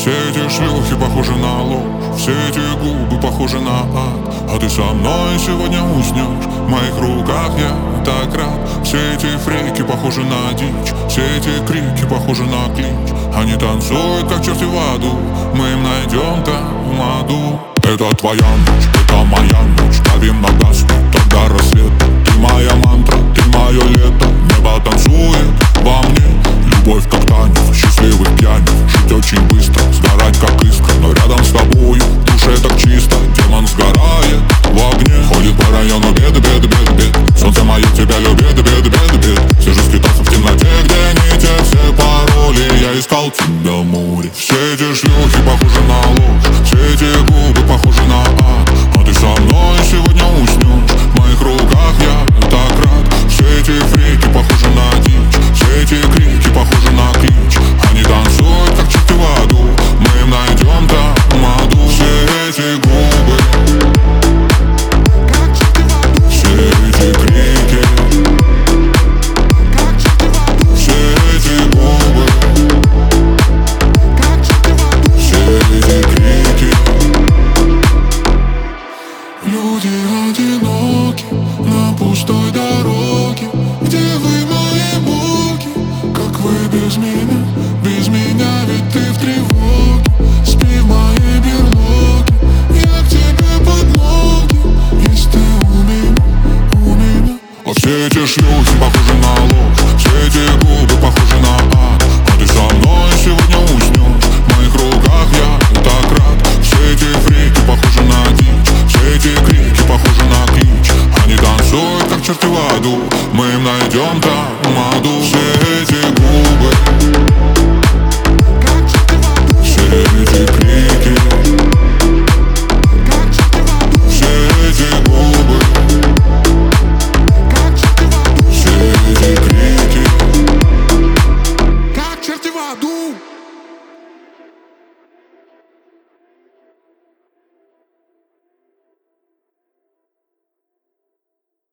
Все эти шлюхи похожи на ложь, все эти губы похожи на ад. А ты со мной сегодня уснешь, в моих руках я так рад. Все эти фрейки похожи на дичь, все эти крики похожи на клич. Они танцуют, как черти в аду, мы им найдем там аду. Это твоя ночь, это моя ночь, давим на газ, тогда рассвет. Ты моя мантра, ты мое лето, небо танцует во мне. Любовь как танец, счастливых пьяниц, жить очень быстро, сгорать как искра. Но рядом с тобою в душе так чисто, демон сгорает в огне. Ходит по району беды, беды, беды, беды. Солнце мое тебя любит, беды, беды, беды. Все же скитался в темноте, где не те все пароли. Я искал тебя в море. Все эти шлюхи похожи на ложь, все эти губы похожи на ад. А ты со мной сегодня уснешь, в моих руках я так рад. Все эти фрики похожи на дичь, все эти крики похожи на клич. Они танцуют, как черти в аду, мы им найдем там аду. Все эти губы, все эти крики, все эти губы, все эти крики. Люди одиноки на пустой дороге. Где вы, мои боги? Как вы без меня? Без меня, ведь ты в тревоге. Спи в моей берлоге, я к тебе под ноги. Есть ты у меня. А все эти шлюхи похожи на ложь, все эти губы похожи на ад. А ты со мной сегодня уснешь, в моих руках я так рад. Все эти фрики похожи на дичь, все эти крики похожи на клич. Они танцуют, как черти в аду, мы им найдем там аду. Все эти губы, все эти крики, все эти губы, все эти крики.